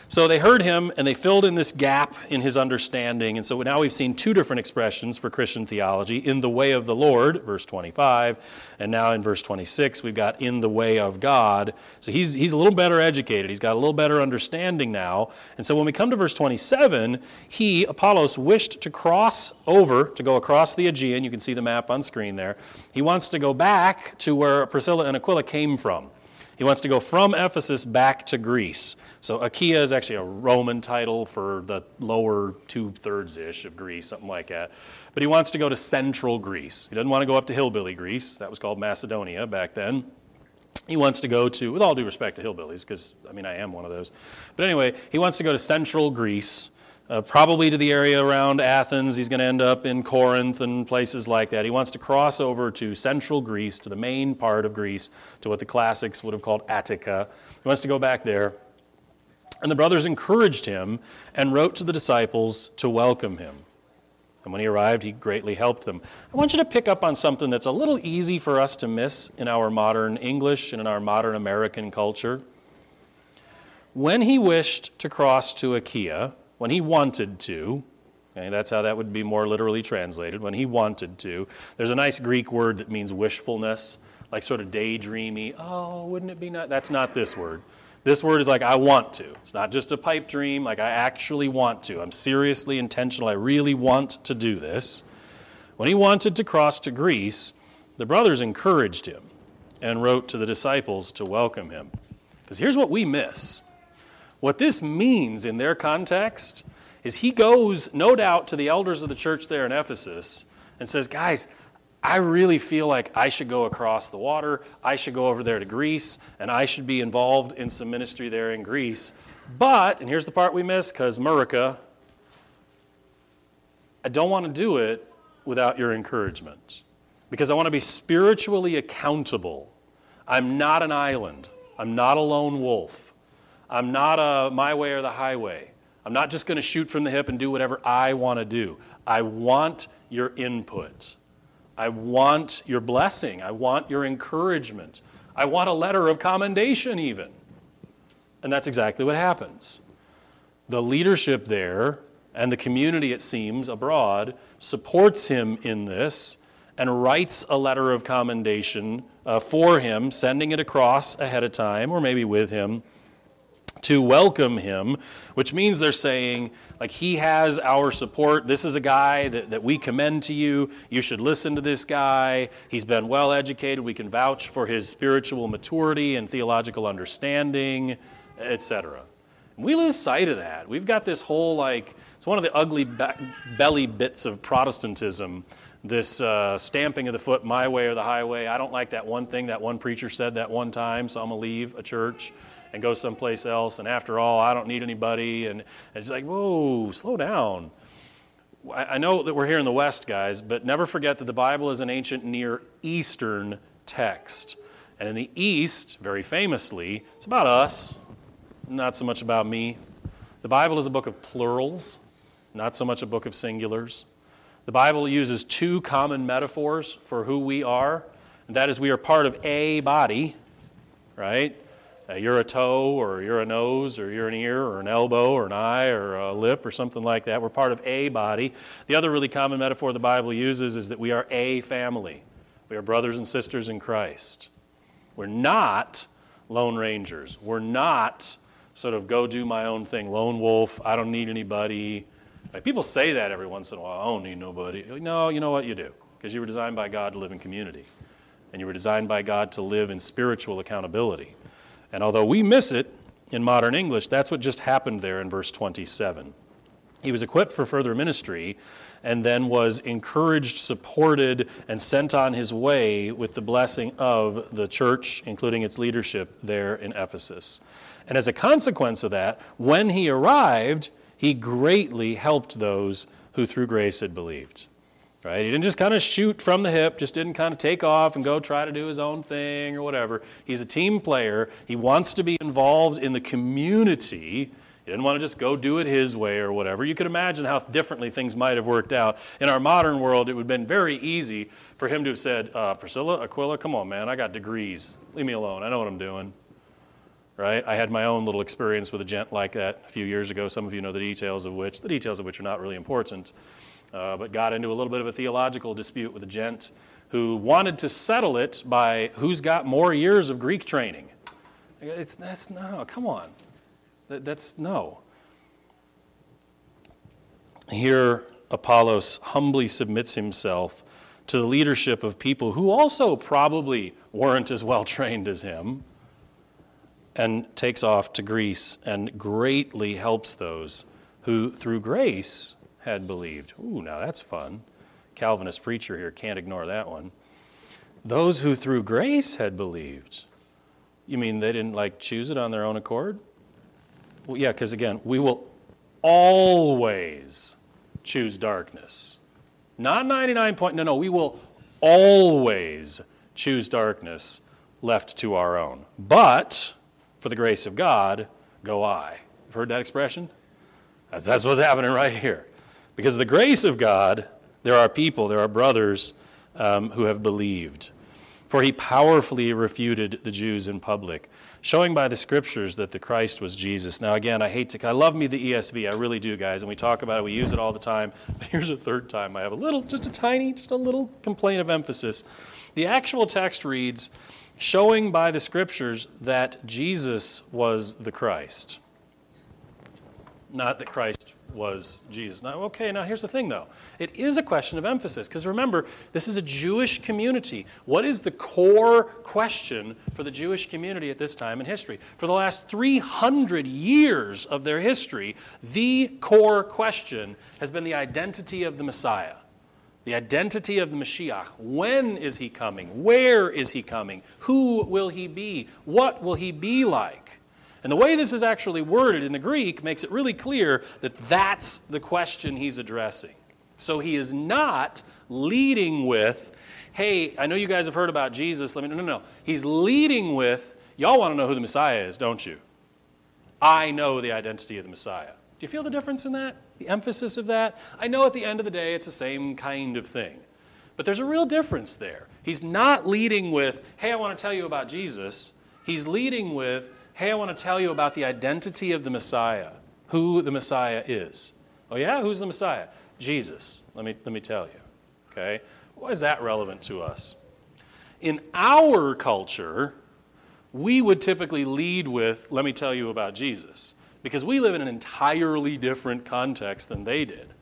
So they heard him, and they filled in this gap in his understanding. And so now we've seen two different expressions for Christian theology: in the way of the Lord, verse twenty-five, and now in verse twenty-six, we've got in the way of God. So he's he's a little better educated. He's got a little better understanding now. And so when we come to verse twenty-seven, he, Apollos, wished to cross over, to go across the Aegean. You can see the map on screen there. He wants to go back to where Priscilla and Aquila came from. He wants to go from Ephesus back to Greece. So Achaia is actually a Roman title for the lower two-thirds-ish of Greece, something like that. But he wants to go to central Greece. He doesn't want to go up to hillbilly Greece. That was called Macedonia back then. He wants to go to, with all due respect to hillbillies, because, I mean, I am one of those. But anyway, he wants to go to central Greece, uh, probably to the area around Athens. He's going to end up in Corinth and places like that. He wants to cross over to central Greece, to the main part of Greece, to what the classics would have called Attica. He wants to go back there. And the brothers encouraged him and wrote to the disciples to welcome him. And when he arrived, he greatly helped them. I want you to pick up on something that's a little easy for us to miss in our modern English and in our modern American culture. When he wished to cross to Achaia, when he wanted to, okay, that's how that would be more literally translated, when he wanted to, there's a nice Greek word that means wishfulness, like sort of daydreamy. Oh, wouldn't it be nice? That's not this word. This word is like, I want to. It's not just a pipe dream, like I actually want to. I'm seriously intentional. I really want to do this. When he wanted to cross to Greece, the brothers encouraged him and wrote to the disciples to welcome him. Because here's what we miss. What this means in their context is he goes, no doubt, to the elders of the church there in Ephesus and says, guys, I really feel like I should go across the water, I should go over there to Greece, and I should be involved in some ministry there in Greece. But, and here's the part we miss, because Murica, I don't want to do it without your encouragement. Because I want to be spiritually accountable. I'm not an island. I'm not a lone wolf. I'm not a my way or the highway. I'm not just going to shoot from the hip and do whatever I want to do. I want your input. I want your blessing. I want your encouragement. I want a letter of commendation even. And that's exactly what happens. The leadership there and the community, it seems, abroad supports him in this and writes a letter of commendation uh, for him, sending it across ahead of time or maybe with him, to welcome him, which means they're saying, like, he has our support. This is a guy that, that we commend to you. You should listen to this guy. He's been well educated. We can vouch for his spiritual maturity and theological understanding, et cetera. We lose sight of that. We've got this whole, like, it's one of the ugly be- belly bits of Protestantism, this uh, stamping of the foot, my way or the highway. I don't like that one thing that one preacher said that one time, so I'm going to leave a church and go someplace else, and after all, I don't need anybody, and, and it's like, whoa, slow down. I, I know that we're here in the West, guys, but never forget that the Bible is an ancient Near Eastern text. And in the East, very famously, it's about us, not so much about me. The Bible is a book of plurals, not so much a book of singulars. The Bible uses two common metaphors for who we are, and that is we are part of a body, right? Uh, you're a toe, or you're a nose, or you're an ear, or an elbow, or an eye, or a lip, or something like that. We're part of a body. The other really common metaphor the Bible uses is that we are a family. We are brothers and sisters in Christ. We're not lone rangers. We're not sort of go do my own thing, lone wolf, I don't need anybody. Like, people say that every once in a while, I don't need nobody. No, you know what, you do, because you were designed by God to live in community. And you were designed by God to live in spiritual accountability. And although we miss it in modern English, that's what just happened there in verse twenty-seven. He was equipped for further ministry and then was encouraged, supported, and sent on his way with the blessing of the church, including its leadership there in Ephesus. And as a consequence of that, when he arrived, he greatly helped those who through grace had believed. Right? He didn't just kind of shoot from the hip, just didn't kind of take off and go try to do his own thing or whatever. He's a team player. He wants to be involved in the community. He didn't want to just go do it his way or whatever. You could imagine how differently things might have worked out. In our modern world, it would have been very easy for him to have said, uh, Priscilla, Aquila, come on, man, I got degrees. Leave me alone. I know what I'm doing. right? I had my own little experience with a gent like that a few years ago. Some of you know the details of which, the details of which are not really important, uh, but got into a little bit of a theological dispute with a gent who wanted to settle it by who's got more years of Greek training. It's, that's, no, come on. That, that's, no. Here, Apollos humbly submits himself to the leadership of people who also probably weren't as well trained as him, and takes off to Greece and greatly helps those who, through grace, had believed. Ooh, now that's fun. Calvinist preacher here, can't ignore that one. Those who through grace had believed. You mean they didn't, like, choose it on their own accord? Well, yeah, because, again, we will always choose darkness. Not ninety-nine point, no, no, we will always choose darkness left to our own. But for the grace of God, go I. You've heard that expression? That's, that's what's happening right here. Because of the grace of God, there are people, there are brothers um, who have believed. For he powerfully refuted the Jews in public, showing by the scriptures that the Christ was Jesus. Now again, I hate to, I love me the E S V, I really do, guys, and we talk about it, we use it all the time, but here's a third time I have a little, just a tiny, just a little complaint of emphasis. The actual text reads, showing by the scriptures that Jesus was the Christ. Not that Christ was Jesus. Now, okay, now here's the thing, though. It is a question of emphasis, because remember, this is a Jewish community. What is the core question for the Jewish community at this time in history? For the last three hundred years of their history, the core question has been the identity of the Messiah. The identity of the Mashiach. When is he coming? Where is he coming? Who will he be? What will he be like? And the way this is actually worded in the Greek makes it really clear that that's the question he's addressing. So he is not leading with, hey, I know you guys have heard about Jesus. Let me, no, no, no. He's leading with, y'all want to know who the Messiah is, don't you? I know the identity of the Messiah. Do you feel the difference in that? The emphasis of that? I know at the end of the day it's the same kind of thing. But there's a real difference there. He's not leading with, hey, I want to tell you about Jesus. He's leading with, hey, I want to tell you about the identity of the Messiah, who the Messiah is. Oh yeah? Who's the Messiah? Jesus. Let me, let me tell you. Okay? Why is that relevant to us? In our culture, we would typically lead with, let me tell you about Jesus. Because we live in an entirely different context than they did.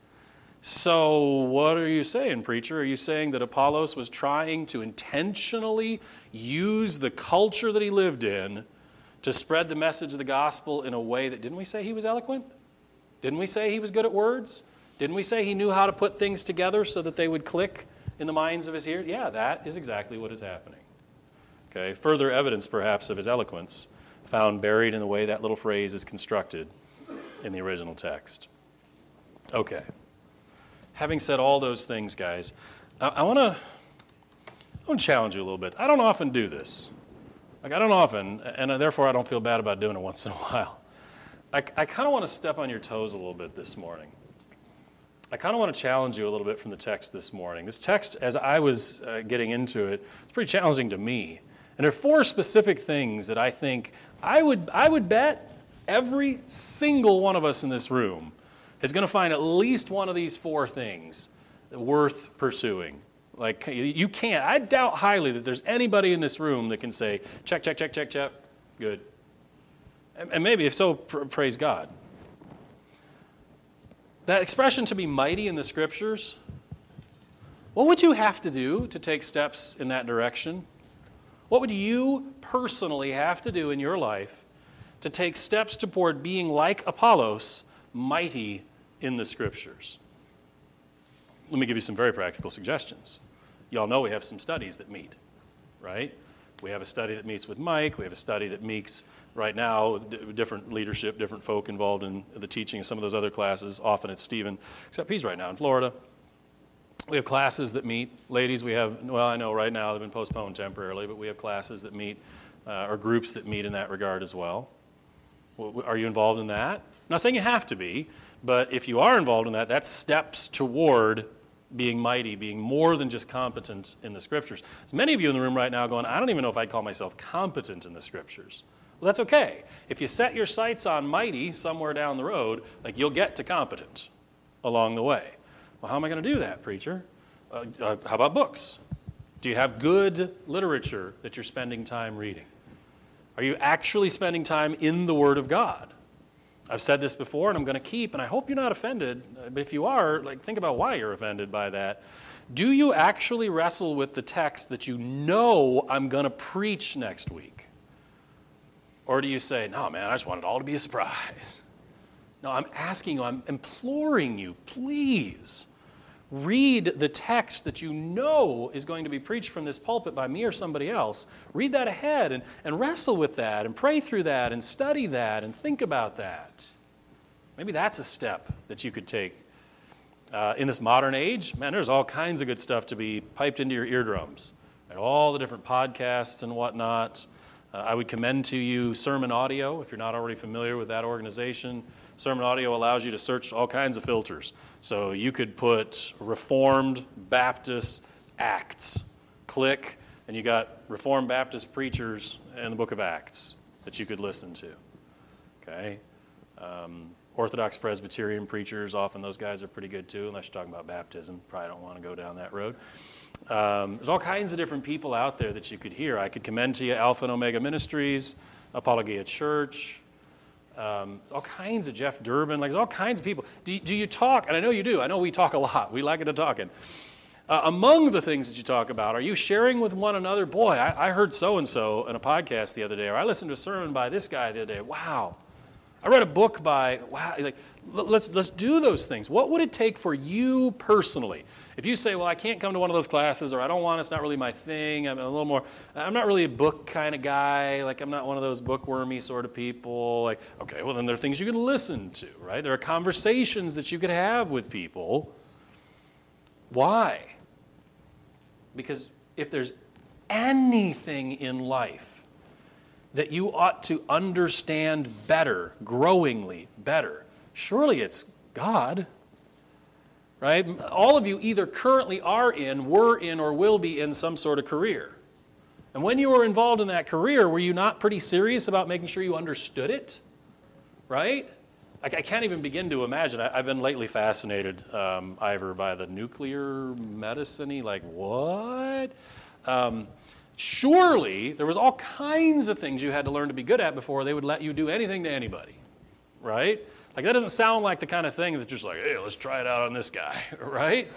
So what are you saying, preacher? Are you saying that Apollos was trying to intentionally use the culture that he lived in to spread the message of the gospel in a way that, didn't we say he was eloquent? Didn't we say he was good at words? Didn't we say he knew how to put things together so that they would click in the minds of his hearers? Yeah, that is exactly what is happening. Okay, further evidence perhaps of his eloquence found buried in the way that little phrase is constructed in the original text. Okay. Having said all those things, guys, I, I want to I want to challenge you a little bit. I don't often do this. Like, I don't often, and therefore I don't feel bad about doing it once in a while. I, I kind of want to step on your toes a little bit this morning. I kind of want to challenge you a little bit from the text this morning. This text, as I was uh, getting into it, it's pretty challenging to me. And there are four specific things that I think I would I would bet every single one of us in this room is going to find at least one of these four things worth pursuing. Like, you can't, I doubt highly that there's anybody in this room that can say, check, check, check, check, check, good. And, and maybe if so, pr- praise God. That expression to be mighty in the scriptures, what would you have to do to take steps in that direction? What would you personally have to do in your life to take steps toward being like Apollos, mighty in the scriptures? Let me give you some very practical suggestions. Y'all know we have some studies that meet, right? We have a study that meets with Mike. We have a study that meets right now, d- different leadership, different folk involved in the teaching of some of those other classes. Often it's Stephen, except he's right now in Florida. We have classes that meet. Ladies, we have, well, I know right now they've been postponed temporarily, but we have classes that meet, uh, or groups that meet in that regard as well. well. Are you involved in that? I'm not saying you have to be, but if you are involved in that, that's steps toward being mighty, being more than just competent in the scriptures. There's many of you in the room right now going, I don't even know if I'd call myself competent in the scriptures. Well, that's okay. If you set your sights on mighty somewhere down the road, like you'll get to competent along the way. Well, how am I going to do that, preacher? Uh, uh, how about books? Do you have good literature that you're spending time reading? Are you actually spending time in the Word of God? I've said this before, and I'm going to keep, and I hope you're not offended, but if you are, like, think about why you're offended by that. Do you actually wrestle with the text that you know I'm going to preach next week? Or do you say, no, man, I just want it all to be a surprise? No, I'm asking you, I'm imploring you, please, read the text that you know is going to be preached from this pulpit by me or somebody else. Read that ahead and, and wrestle with that and pray through that and study that and think about that. Maybe that's a step that you could take. Uh, in this modern age, man, there's all kinds of good stuff to be piped into your eardrums. And all the different podcasts and whatnot. Uh, I would commend to you Sermon Audio, if you're not already familiar with that organization. Sermon Audio allows you to search all kinds of filters. So you could put Reformed Baptist Acts, click, and you got Reformed Baptist preachers in the book of Acts that you could listen to. Okay? Um, Orthodox Presbyterian preachers, often those guys are pretty good too, unless you're talking about baptism. Probably don't want to go down that road. Um, there's all kinds of different people out there that you could hear. I could commend to you Alpha and Omega Ministries, Apologia Church, um, all kinds of Jeff Durbin. Like, there's all kinds of people. Do you, do you talk? And I know you do. I know we talk a lot. We like it to talking. Uh, among the things that you talk about, are you sharing with one another? Boy, I, I heard so-and-so in a podcast the other day, or I listened to a sermon by this guy the other day. Wow. I read a book by, wow, like, let's, let's do those things. What would it take for you personally? If you say, well, I can't come to one of those classes, or I don't want, it's not really my thing, I'm a little more, I'm not really a book kind of guy, like I'm not one of those bookwormy sort of people, like, okay, well then there are things you can listen to, right? There are conversations that you could have with people. Why? Because if there's anything in life that you ought to understand better, growingly better, surely it's God, right? All of you either currently are in, were in, or will be in some sort of career. And when you were involved in that career, were you not pretty serious about making sure you understood it, right? I, I can't even begin to imagine. I, I've been lately fascinated, um, Ivor, by the nuclear medicine-y, like what? Um, Surely, there was all kinds of things you had to learn to be good at before they would let you do anything to anybody, right? Like, that doesn't sound like the kind of thing that's just like, hey, let's try it out on this guy, right?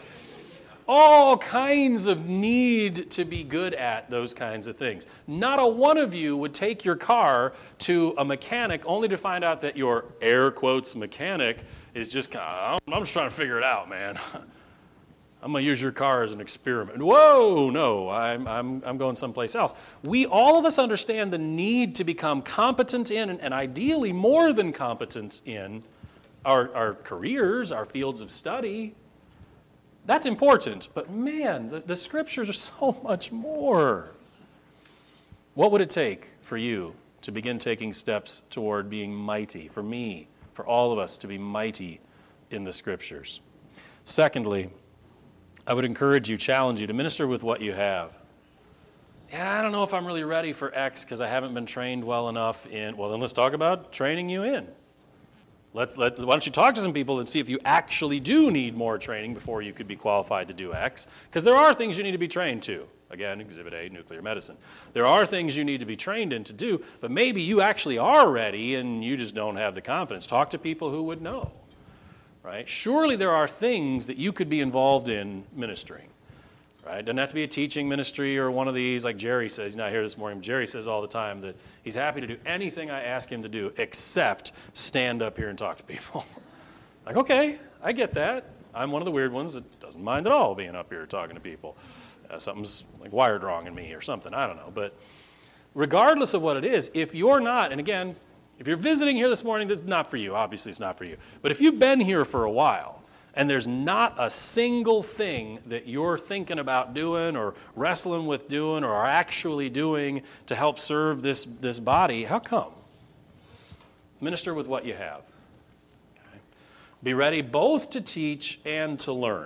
All kinds of need to be good at those kinds of things. Not a one of you would take your car to a mechanic only to find out that your, air quotes, mechanic is just kind of, I'm just trying to figure it out, man. I'm going to use your car as an experiment. Whoa, no, I'm, I'm, I'm going someplace else. We, all of us understand the need to become competent in, and, and ideally more than competent in, our, our careers, our fields of study. That's important, but man, the, the scriptures are so much more. What would it take for you to begin taking steps toward being mighty, for me, for all of us to be mighty in the scriptures? Secondly, I would encourage you, challenge you to minister with what you have. Yeah, I don't know if I'm really ready for X because I haven't been trained well enough in, well, then let's talk about training you in. Let's, let, why don't you talk to some people and see if you actually do need more training before you could be qualified to do X? Because there are things you need to be trained to. Again, Exhibit A, nuclear medicine. There are things you need to be trained in to do, but maybe you actually are ready and you just don't have the confidence. Talk to people who would know. Right? Surely there are things that you could be involved in ministering. Right? Doesn't have to be a teaching ministry or one of these, like Jerry says. He's not here this morning. Jerry says all the time that he's happy to do anything I ask him to do except stand up here and talk to people. Like, okay, I get that. I'm one of the weird ones that doesn't mind at all being up here talking to people. Uh, something's like wired wrong in me or something. I don't know. But regardless of what it is, if you're not, and again, if you're visiting here this morning, this is not for you. Obviously, it's not for you. But if you've been here for a while and there's not a single thing that you're thinking about doing or wrestling with doing or are actually doing to help serve this, this body, how come? Minister with what you have. Okay. Be ready both to teach and to learn.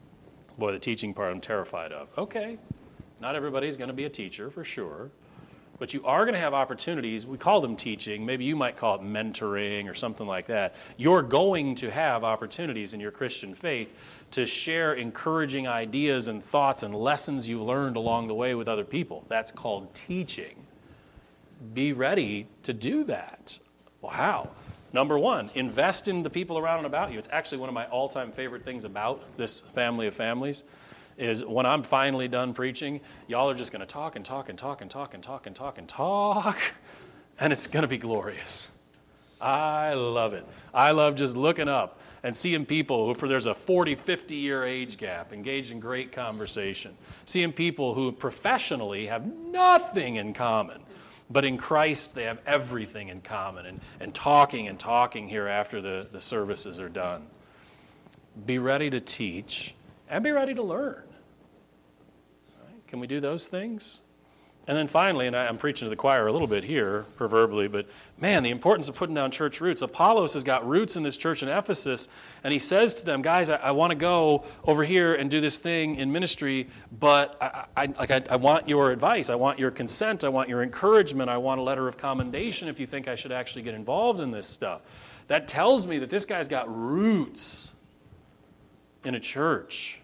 Boy, the teaching part I'm terrified of. Okay, not everybody's going to be a teacher for sure. But you are going to have opportunities. We call them teaching. Maybe you might call it mentoring or something like that. You're going to have opportunities in your Christian faith to share encouraging ideas and thoughts and lessons you've learned along the way with other people. That's called teaching. Be ready to do that. Well, how? Number one, invest in the people around and about you. It's actually one of my all-time favorite things about this family of families is when I'm finally done preaching, y'all are just going to talk and talk and talk and talk and talk and talk and talk, and it's going to be glorious. I love it. I love just looking up and seeing people who, for there's a forty, fifty year age gap, engaged in great conversation. Seeing people who professionally have nothing in common, but in Christ they have everything in common, and, and talking and talking here after the, the services are done. Be ready to teach and be ready to learn. Right? Can we do those things? And then finally, and I, I'm preaching to the choir a little bit here, proverbially, but man, the importance of putting down church roots. Apollos has got roots in this church in Ephesus, and he says to them, guys, I, I want to go over here and do this thing in ministry, but I, I, like I, I want your advice. I want your consent. I want your encouragement. I want a letter of commendation if you think I should actually get involved in this stuff. That tells me that this guy's got roots in a church.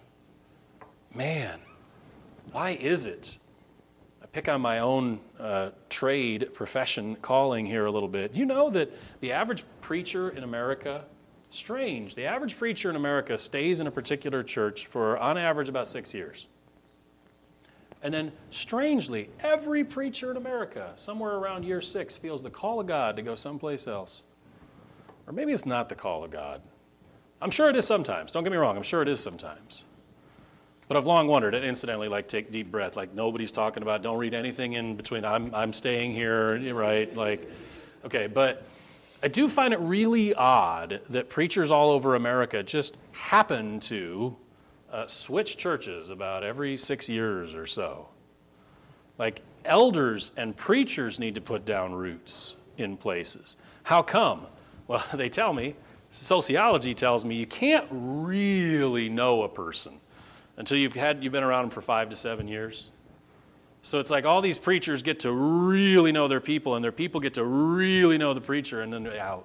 Man, why is it? I pick on my own uh, trade, profession, calling here a little bit. You know that the average preacher in America, strange, the average preacher in America stays in a particular church for, on average, about six years. And then, strangely, every preacher in America, somewhere around year six, feels the call of God to go someplace else. Or maybe it's not the call of God. I'm sure it is sometimes. Don't get me wrong. I'm sure it is sometimes. But I've long wondered, and incidentally, like, take deep breath, like nobody's talking about, don't read anything in between, I'm I'm staying here, right? Like, okay, but I do find it really odd that preachers all over America just happen to uh, switch churches about every six years or so. Like, elders and preachers need to put down roots in places. How come? Well, they tell me, sociology tells me you can't really know a person until you've had you've been around them for five to seven years. So it's like all these preachers get to really know their people, and their people get to really know the preacher, and then they're out.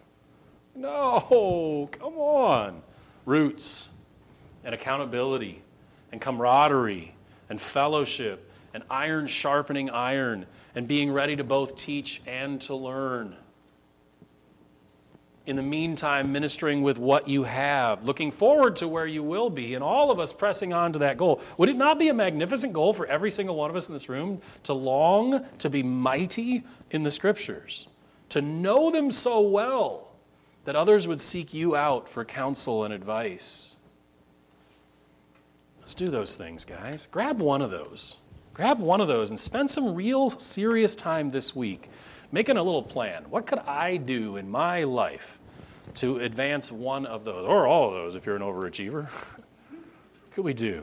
No, come on. Roots and accountability and camaraderie and fellowship and iron sharpening iron and being ready to both teach and to learn. In the meantime, ministering with what you have, looking forward to where you will be, and all of us pressing on to that goal. Would it not be a magnificent goal for every single one of us in this room to long to be mighty in the Scriptures, to know them so well that others would seek you out for counsel and advice? Let's do those things, guys. Grab one of those. Grab one of those and spend some real serious time this week making a little plan. What could I do in my life to advance one of those, or all of those if you're an overachiever? What could we do?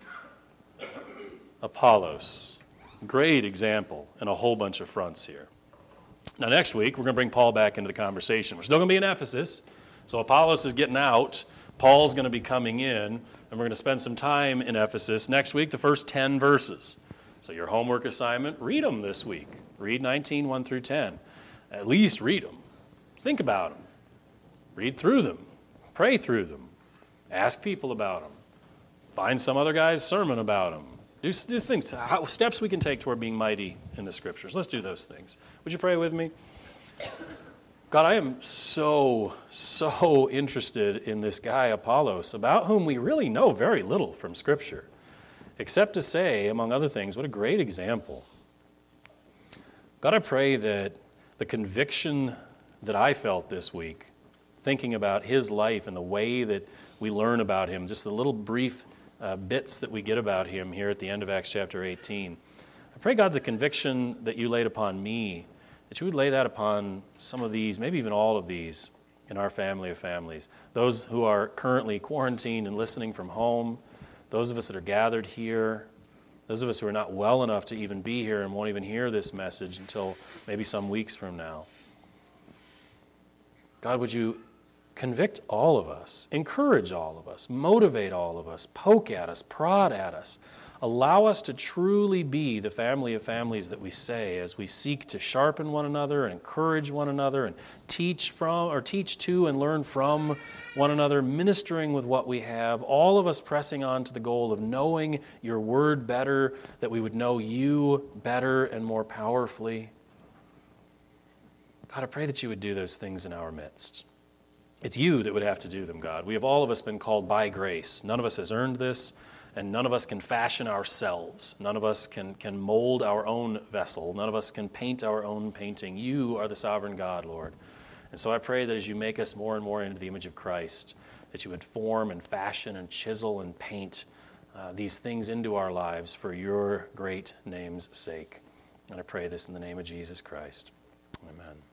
Apollos, great example in a whole bunch of fronts here. Now next week, we're going to bring Paul back into the conversation. We're still going to be in Ephesus, so Apollos is getting out. Paul's going to be coming in, and we're going to spend some time in Ephesus. Next week, the first ten verses. So your homework assignment, read them this week. Read nineteen, one through ten. At least read them. Think about them. Read through them. Pray through them. Ask people about them. Find some other guy's sermon about them. Do, do things, how, steps we can take toward being mighty in the Scriptures. Let's do those things. Would you pray with me? God, I am so, so interested in this guy Apollos, about whom we really know very little from Scripture, except to say, among other things, what a great example. God, I pray that the conviction that I felt this week, thinking about his life and the way that we learn about him, just the little brief uh, bits that we get about him here at the end of Acts chapter eighteen. I pray, God, the conviction that you laid upon me, that you would lay that upon some of these, maybe even all of these, in our family of families. Those who are currently quarantined and listening from home, those of us that are gathered here, those of us who are not well enough to even be here and won't even hear this message until maybe some weeks from now. God, would you convict all of us, encourage all of us, motivate all of us, poke at us, prod at us. Allow us to truly be the family of families that we say as we seek to sharpen one another and encourage one another and teach from or teach to and learn from one another, ministering with what we have, all of us pressing on to the goal of knowing your word better, that we would know you better and more powerfully. God, I pray that you would do those things in our midst. It's you that would have to do them, God. We have all of us been called by grace. None of us has earned this. And none of us can fashion ourselves. None of us can, can mold our own vessel. None of us can paint our own painting. You are the sovereign God, Lord. And so I pray that as you make us more and more into the image of Christ, that you would form and fashion and chisel and paint uh, these things into our lives for your great name's sake. And I pray this in the name of Jesus Christ. Amen.